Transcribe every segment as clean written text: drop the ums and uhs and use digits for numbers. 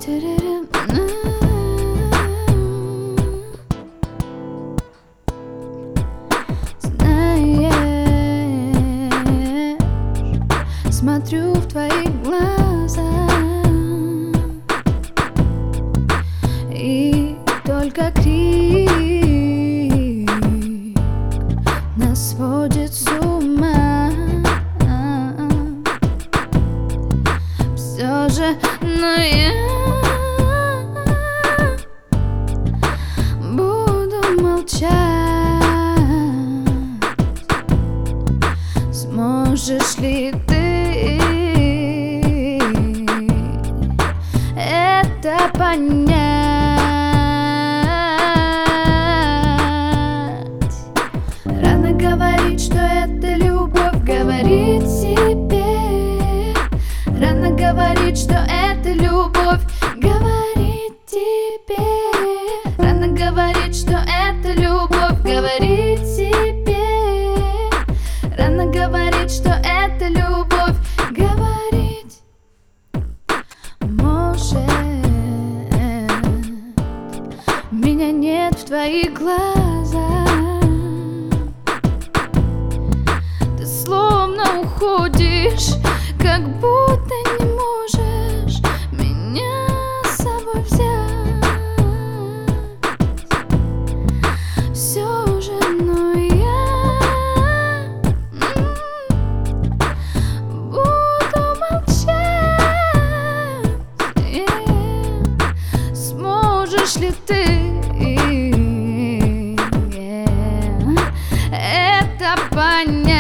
Смотрю в твои глаза и только крик нас сводит с ума. Все же, но я буду молчать. Сможешь ли ты это понять? Рано говорить, что это любовь, говорить себе. Рано говорить, что это любовь, говорить тебе. Рано говорить, что это любовь, говорить себе. Рано говорить, что это любовь, говорить. Может, меня нет в твоих глазах. Ты словно уходишь, как будто не можешь меня с собой взять. Все же, но я буду молчать. Сможешь ли ты это понять?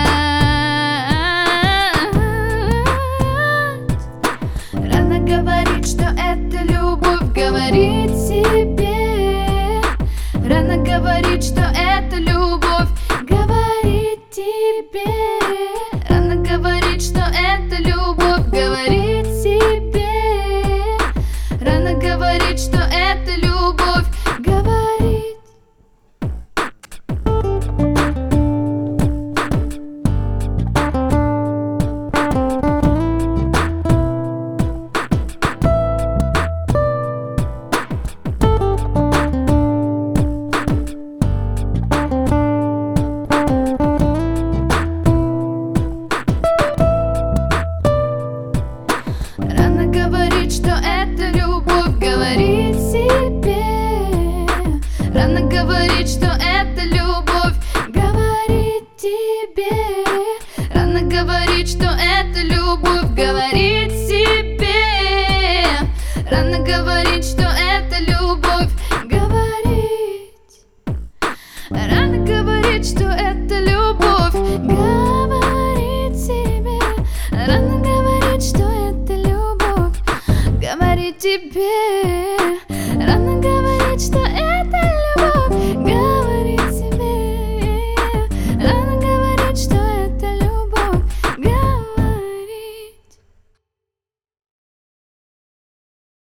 Рано говорить, что это любовь, говорить себе. Рано говорить, что это любовь, говорить тебе. Рано говорить, что это любовь, говорить себе. Рано говорить, что это любовь, говорить. Рано говорить, что это любовь, говорить себе. Рано говорить, что это любовь, говорить тебе. Рано говорить, что это любовь, говорить себе. Рано говорить, что это любовь, говорить. Рано говорить, что это любовь, говорить себе. Рано говорить, что это любовь, говорить тебе.